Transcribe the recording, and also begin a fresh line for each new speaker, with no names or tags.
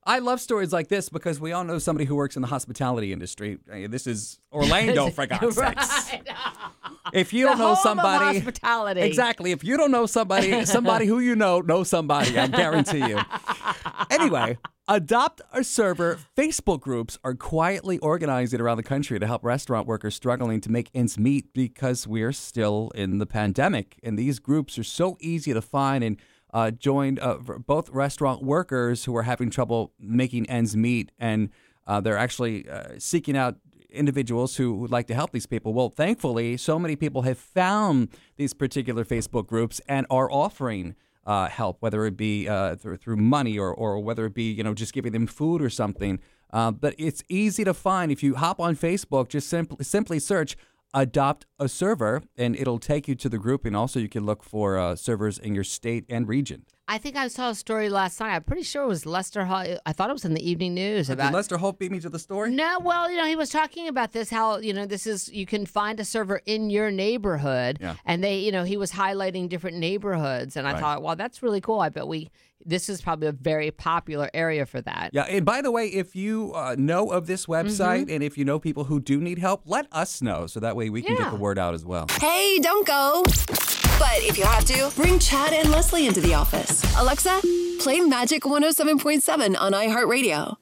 I love stories like this because we all know somebody who works in the hospitality industry. This is Orlando, for God's sakes. If you don't know somebody,
hospitality.
Exactly. If you don't know somebody who you know somebody, I guarantee you. Anyway, Adopt a Server Facebook groups are quietly organizing around the country to help restaurant workers struggling to make ends meet because we're still in the pandemic. And these groups are so easy to find and joined both restaurant workers who are having trouble making ends meet, and they're actually seeking out individuals who would like to help these people. Well, thankfully, so many people have found these particular Facebook groups and are offering help, whether it be through money or whether it be, just giving them food or something. But it's easy to find. If you hop on Facebook, just simply search Adopt a Server, and it'll take you to the group. And also you can look for servers in your state and region.
I think I saw a story last night. I'm pretty sure it was Lester Holt. I thought it was in the evening news about.
Did Lester Holt beat me to the story?
No, well, he was talking about this, how, this is, you can find a server in your neighborhood.
Yeah.
And he was highlighting different neighborhoods. And I thought, well, that's really cool. I bet this is probably a very popular area for that.
Yeah. And by the way, if you know of this website and if you know people who do need help, let us know. So that way we can get the word out as well.
Hey, don't go. But if you have to, bring Chad and Leslie into the office. Alexa, play Magic 107.7 on iHeartRadio.